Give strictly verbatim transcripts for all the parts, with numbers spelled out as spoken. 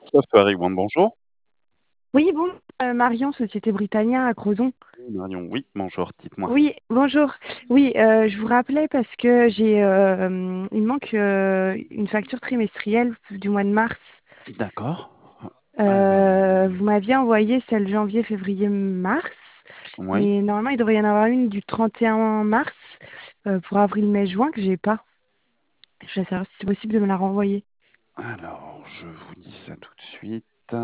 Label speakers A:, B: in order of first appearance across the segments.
A: Software One, bonjour.
B: Oui, bon, euh, Marion, Société Britannia à Crozon.
A: Oui, Marion, oui, bonjour, dites-moi.
B: Oui, bonjour. Oui, euh, je vous rappelais parce que j'ai, euh, il me manque euh, une facture trimestrielle du mois de mars.
A: D'accord. Alors,
B: Euh, vous m'aviez envoyé celle janvier, février, mars.
A: oui.
B: Et normalement, il devrait y en avoir une du trente et un mars euh, pour avril, mai, juin que j'ai pas. Je vais savoir si c'est possible de me la renvoyer.
A: Alors, je vous dis ça tout de suite.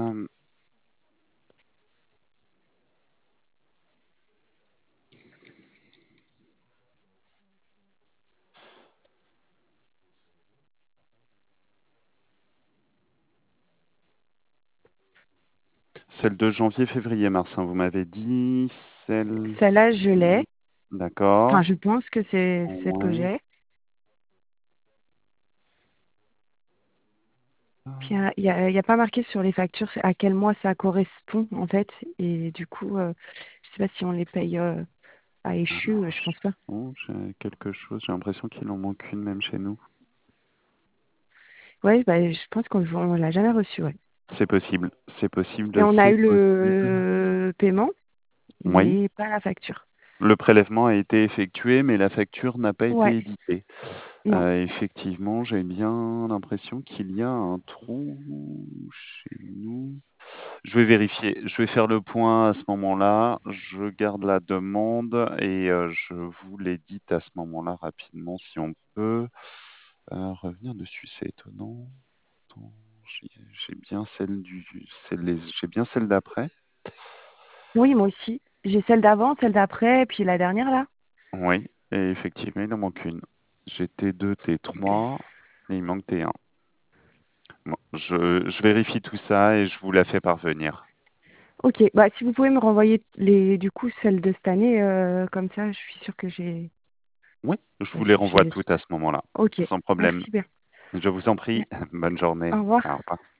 A: Celle de janvier, février, mars, hein, vous m'avez dit.
B: Celle-là, je
A: Celle-ci.
B: l'ai. Enfin,
A: D'accord.
B: je pense que c'est celle que
A: Oui.
B: j'ai. Puis il n'y a, il y a- il y a pas marqué sur les factures à quel mois ça correspond en fait. Et du coup, euh, je sais pas si on les paye euh, à échu, euh,
A: Alors,
B: je
A: je-
B: pense pas.
A: oh, j'ai quelque chose. J'ai l'impression qu'il en manque une même chez nous.
B: Ouais, bah, je pense qu'on on l'a jamais reçu, ouais.
A: C'est possible. C'est
B: Et
A: possible.
B: on a
A: C'est
B: eu
A: possible.
B: le paiement,
A: Oui.
B: mais pas la facture.
A: Le prélèvement a été effectué, mais la facture n'a pas
B: Ouais,
A: été éditée.
B: non.
A: Euh, effectivement, j'ai bien l'impression qu'il y a un trou chez nous. Je vais vérifier, je vais faire le point à ce moment-là. Je garde la demande et euh, je vous l'édite à ce moment-là rapidement si on peut. Euh, revenir dessus, c'est étonnant. Attends, J'ai j'ai bien celle du, c'est les- j'ai bien celle d'après.
B: Oui, moi aussi. J'ai celle d'avant, celle d'après, et puis la dernière là.
A: Oui, et effectivement, il en manque une. J'ai T deux, T trois, et il manque T un. Bon, je, je vérifie tout ça et je vous la fais parvenir.
B: Ok, bah si vous pouvez me renvoyer les, du coup, celle de cette année, euh, comme ça, je suis sûre que j'ai,
A: Oui, je
B: bah,
A: vous les
B: j'ai j'ai
A: renvoie
B: les
A: toutes à
B: trucs.
A: ce moment-là,
B: Ok,
A: sans problème.
B: merci bien.
A: Je vous en prie. Bonne journée.
B: Au revoir.
A: Au revoir.